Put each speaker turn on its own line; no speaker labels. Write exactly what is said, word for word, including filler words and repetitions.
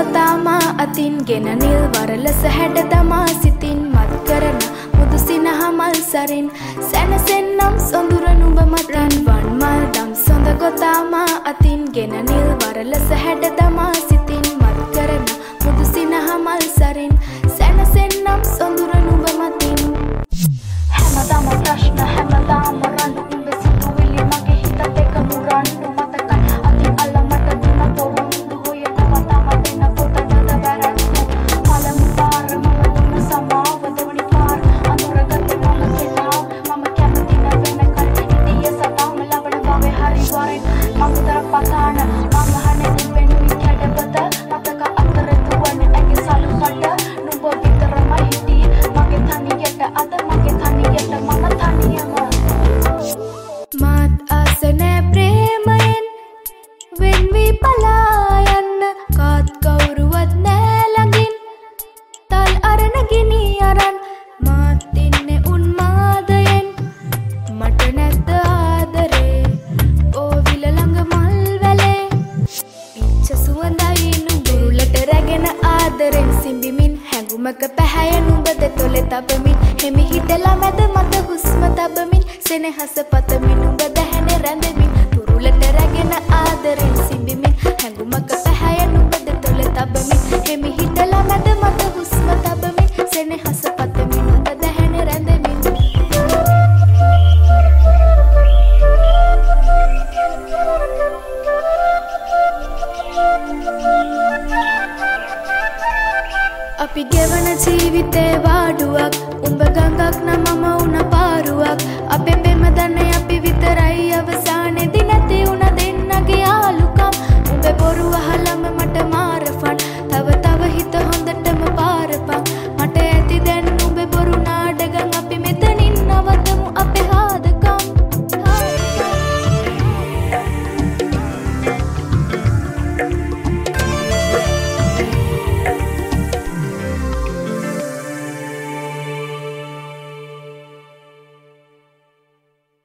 ගොතාමා අතින් ගෙන නිල් වරලස හැඩ දමා සිතින් මත් කරන මුදු සිනහ මල් සරින් සැනසෙන්නම් සොඳුර නුඹ මතන් වන් මල් දම් සොඳ ගොතාමා අතින් ගෙන නිල් වරලස හැඩ දමා සිතින් මත් කරන මුදු සිනහ මල් සරින් සැනසෙන්නම් සොඳුර නුඹ මතින් හැමදාම ප්‍රශ්න හැමදාම රණ්ඩු උඹ සිතුවිලි මගේ හිතත් එක්ක මුරණ්ඩු මතකයි අතින් අල්ලමට දුන පොරොන්දු හොයන වතාව දෙන පොතට දවරන්දු පළමු පාර මම දුන්න සමාව දෙවනි පාර අනුරගත්තේ මම කෙනා මම කැමති නැවෙන කල් ඉතිය සතාම ලබන බවේ හරි වරෙන් මම තර පතාන මම හනේ වෙනුයි කැඩපත මතක අතර දුවන්නේ ඇගේ සලුපට නුඹ විතරමයි හිටියේ මගේ තනියට අද මගේ තනියට මම තනියම මාත් ආසනේ ප්‍රේමයෙන් වෙන් වී පලා යන්න කාත් කවුරුවත් නෑ ළඟින් තල් අරන ගිනි අරන් මාත් ඉන්නේ උන්මාදයෙන් මට නැද්ද ආදරේ ඕවිල ළඟ මල් වැලේ පිච්ච සුවඳයි නුඹුලට රැගෙන ආදරෙන් සිඹිමින් හැඟුමක පැහැය නුඹ දෙතොලේ තබමින් හිමි හිටලා මැද මත හුස්ම තබමින් සෙනෙහස පතමින් නුඹ දැහැනේ රැඳෙමින් පුරුලට රැගෙන ආදරෙන් සිඹිමින් හැඟුමක පැහැය නුඹ දෙතොලේ තබමින් හිමි හිටලා මැද මත හුස්ම තබමින් සෙනෙහස පතමින් නුඹ දැහැනේ රැඳෙමින් අපි ගෙවන ජීවිතේ වාඩුවක් උඹ ගඟක් නම් මම උන පාරුවක් අපේ පෙම දන්නේ අපි විතරයි අවසානයේදී නැති උන දෙන්නගේ ආලුකම් උඹ බොරු අහලා